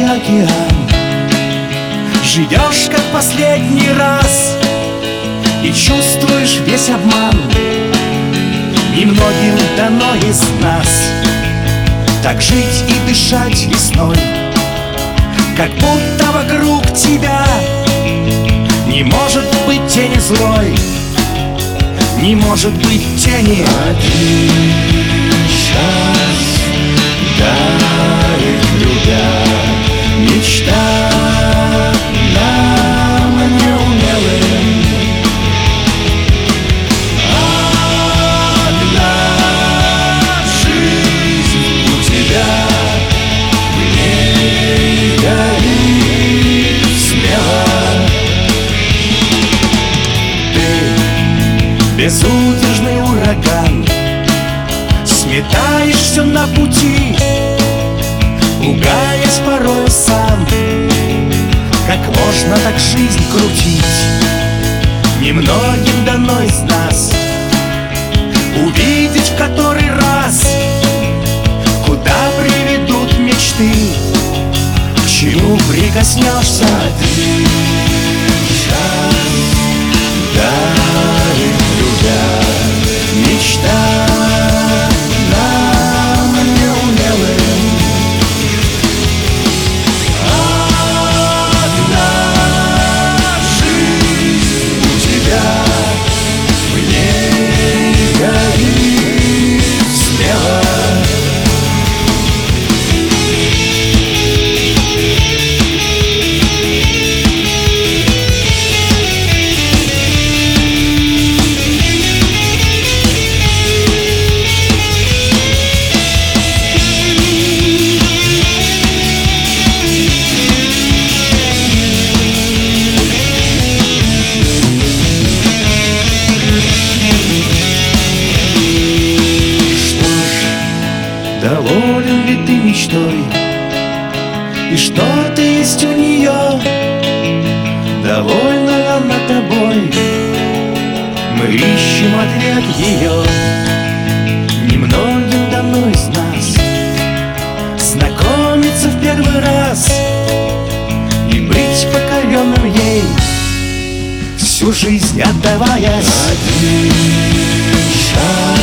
океан. Живешь как последний раз и чувствуешь весь обман. Немногим дано из нас так жить и дышать весной, как будто вокруг тебя не может быть тени злой, не может быть тени. Один час дарит любя, мечта нам неумелым. Одна жизнь у тебя, в ней гори смело. Ты безудержный ураган, сметаешь все на пути, пугаясь порою сам. Как можно так жизнь крутить? Немногим дано из нас увидеть в который раз, куда приведут мечты, к чему прикоснешься. Один час дарит любя, мечта нам неумелым. Одна жизнь у тебя, в ней гори смело. Доволен ли ты мечтой? И что-то есть у нее? Довольна ли она тобой? Мы ищем ответ ее. Немногим дано из нас знакомиться в первый раз и быть покоренным ей, всю жизнь отдаваясь. Один шаг